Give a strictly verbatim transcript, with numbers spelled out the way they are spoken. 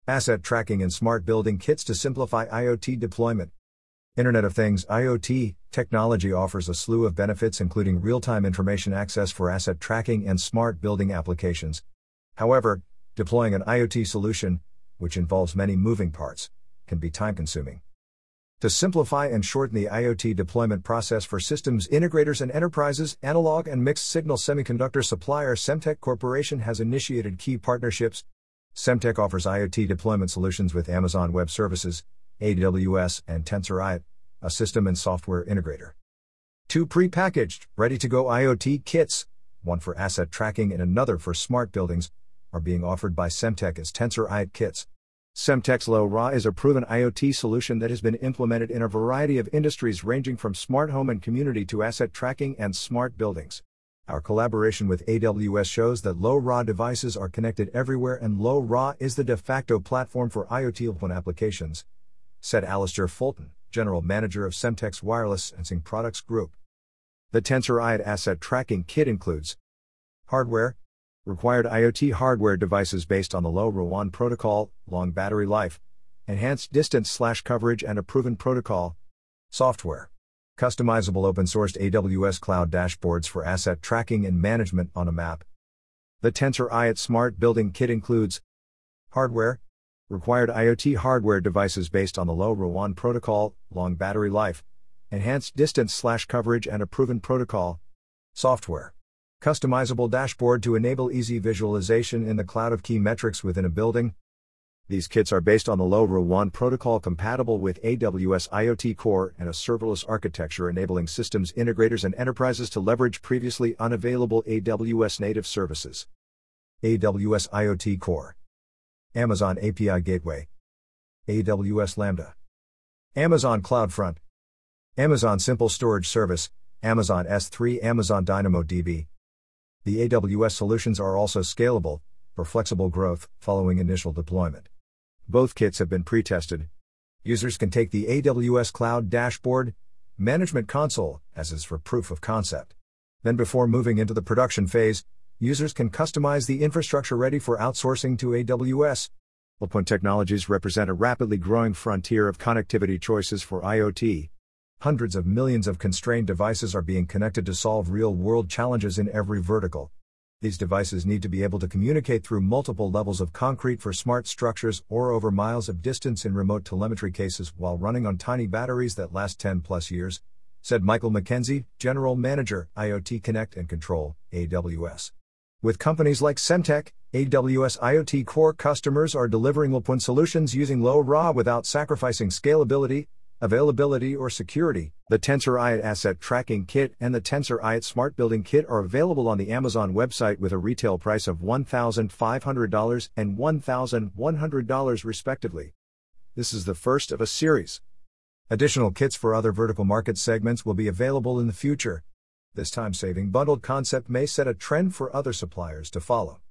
Asset tracking and smart building kits to simplify IoT deployment. Internet of Things (IoT) technology offers a slew of benefits, including real-time information access for asset tracking and smart building applications. However, deploying an IoT solution, which involves many moving parts, can be time-consuming. To simplify and shorten the IoT deployment process for systems integrators and enterprises, analog and mixed-signal semiconductor supplier Semtech Corporation has initiated key partnerships. Semtech offers IoT deployment solutions with Amazon Web Services, A W S, and TensorIot, a system and software integrator. Two pre-packaged, ready-to-go IoT kits, one for asset tracking and another for smart buildings, are being offered by Semtech as TensorIot kits. Semtech's Low-Ra is a proven IoT solution that has been implemented in a variety of industries ranging from smart home and community to asset tracking and smart buildings. Our collaboration with A W S shows that Low-Ra devices are connected everywhere, and Low-Ra is the de facto platform for IoT applications, said Alistair Fulton, General Manager of Semtech's Wireless Sensing Products Group. The TensorIot asset tracking kit includes hardware, required IoT hardware devices based on the LoRaWAN protocol, long battery life, enhanced distance/coverage and a proven protocol. Software, customizable open-sourced A W S cloud dashboards for asset tracking and management on a map. The TensorIot Smart Building Kit includes hardware, required IoT hardware devices based on the LoRaWAN protocol, long battery life, enhanced distance/coverage and a proven protocol. Software, customizable dashboard to enable easy visualization in the cloud of key metrics within a building. These kits are based on the LoRaWAN protocol, compatible with A W S IoT Core and a serverless architecture, enabling systems integrators and enterprises to leverage previously unavailable A W S native services. A W S IoT Core, Amazon A P I Gateway, A W S Lambda, Amazon CloudFront, Amazon Simple Storage Service, Amazon S three, Amazon DynamoDB. The A W S solutions are also scalable, for flexible growth, following initial deployment. Both kits have been pre-tested. Users can take the A W S Cloud Dashboard Management Console as is for proof of concept. Then, before moving into the production phase, users can customize the infrastructure ready for outsourcing to A W S. LoRaWAN technologies represent a rapidly growing frontier of connectivity choices for IoT. Hundreds of millions of constrained devices are being connected to solve real-world challenges in every vertical. These devices need to be able to communicate through multiple levels of concrete for smart structures or over miles of distance in remote telemetry cases while running on tiny batteries that last ten plus years, said Michael McKenzie, General Manager, IoT Connect and Control, A W S. With companies like Semtech, A W S IoT Core customers are delivering LoRaWAN solutions using Low-Ra without sacrificing scalability, availability or security. The TensorIot Asset Tracking Kit and the TensorIot Smart Building Kit are available on the Amazon website with a retail price of one thousand five hundred dollars and one thousand one hundred dollars respectively. This is the first of a series. Additional kits for other vertical market segments will be available in the future. This time-saving bundled concept may set a trend for other suppliers to follow.